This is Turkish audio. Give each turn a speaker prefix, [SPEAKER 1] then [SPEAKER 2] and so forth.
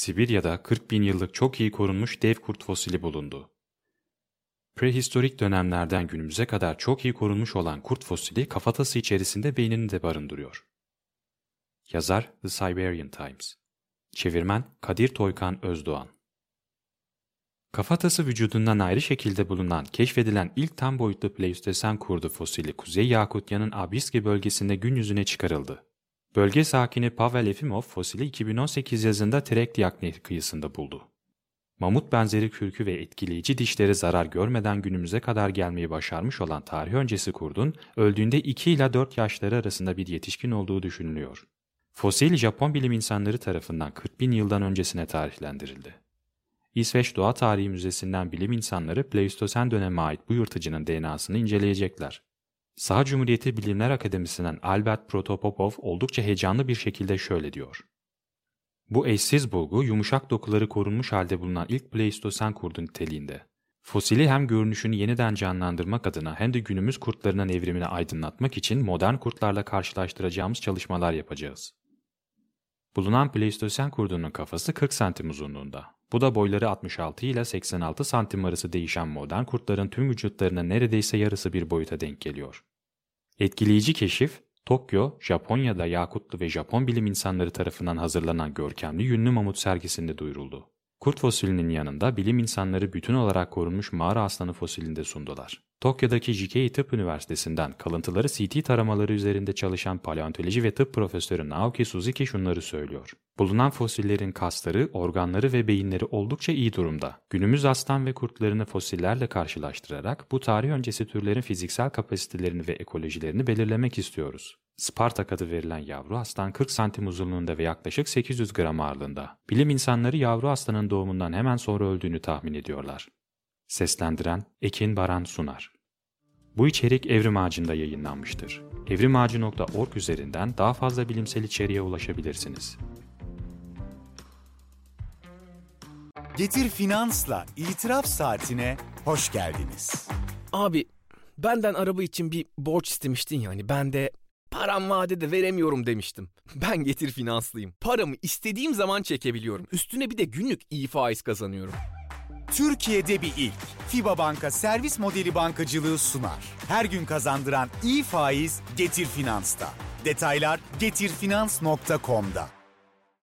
[SPEAKER 1] Sibirya'da 40 bin yıllık çok iyi korunmuş dev kurt fosili bulundu. Prehistorik dönemlerden günümüze kadar çok iyi korunmuş olan kurt fosili kafatası içerisinde beynini de barındırıyor. Yazar The Siberian Times. Çevirmen Kadir Toykan Özdoğan. Kafatası vücudundan ayrı şekilde bulunan, keşfedilen ilk tam boyutlu Pleistosen kurdu fosili Kuzey Yakutya'nın Abiski bölgesinde gün yüzüne çıkarıldı. Bölge sakini Pavel Efimov fosili 2018 yazında Terektiak Nehri kıyısında buldu. Mamut benzeri kürkü ve etkileyici dişleri zarar görmeden günümüze kadar gelmeyi başarmış olan tarih öncesi kurdun, öldüğünde 2 ila 4 yaşları arasında bir yetişkin olduğu düşünülüyor. Fosil Japon bilim insanları tarafından 40 bin yıldan öncesine tarihlendirildi. İsveç Doğa Tarihi Müzesi'nden bilim insanları Pleistosen döneme ait bu yırtıcının DNA'sını inceleyecekler. Saha Cumhuriyeti Bilimler Akademisi'nden Albert Protopopov oldukça heyecanlı bir şekilde şöyle diyor. Bu eşsiz bulgu, yumuşak dokuları korunmuş halde bulunan ilk Pleistosen kurdu niteliğinde. Fosili hem görünüşünü yeniden canlandırmak adına hem de günümüz kurtlarının evrimini aydınlatmak için modern kurtlarla karşılaştıracağımız çalışmalar yapacağız. Bulunan Pleistosen kurdunun kafası 40 santim uzunluğunda. Bu da boyları 66 ile 86 santim arası değişen modern kurtların tüm vücutlarının neredeyse yarısı bir boyuta denk geliyor. Etkileyici keşif, Tokyo, Japonya'da Yakutlu ve Japon bilim insanları tarafından hazırlanan görkemli yünlü mamut sergisinde duyuruldu. Kurt fosilinin yanında bilim insanları bütün olarak korunmuş mağara aslanı fosilini de sundular. Tokyo'daki Jikei Tıp Üniversitesi'nden kalıntıları CT taramaları üzerinde çalışan paleontoloji ve tıp profesörü Naoki Suzuki şunları söylüyor. Bulunan fosillerin kasları, organları ve beyinleri oldukça iyi durumda. Günümüz aslan ve kurtlarını fosillerle karşılaştırarak bu tarih öncesi türlerin fiziksel kapasitelerini ve ekolojilerini belirlemek istiyoruz. Spartak adı verilen yavru aslan 40 santim uzunluğunda ve yaklaşık 800 gram ağırlığında. Bilim insanları yavru aslanın doğumundan hemen sonra öldüğünü tahmin ediyorlar. Seslendiren Ekin Baran Sunar. Bu içerik Evrim Ağacı'nda yayınlanmıştır. evrimağacı.org üzerinden daha fazla bilimsel içeriğe ulaşabilirsiniz.
[SPEAKER 2] Getir Finans'la İtiraf Saatine hoş geldiniz.
[SPEAKER 3] Abi, benden araba için bir borç istemiştin yani. Ben de param vadede veremiyorum demiştim. Ben Getir Finanslıyım. Paramı istediğim zaman çekebiliyorum. Üstüne bir de günlük iyi faiz kazanıyorum.
[SPEAKER 2] Türkiye'de bir ilk. FIBA Banka servis modeli bankacılığı sunar. Her gün kazandıran iyi faiz Getir Finans'ta. Detaylar getirfinans.com'da.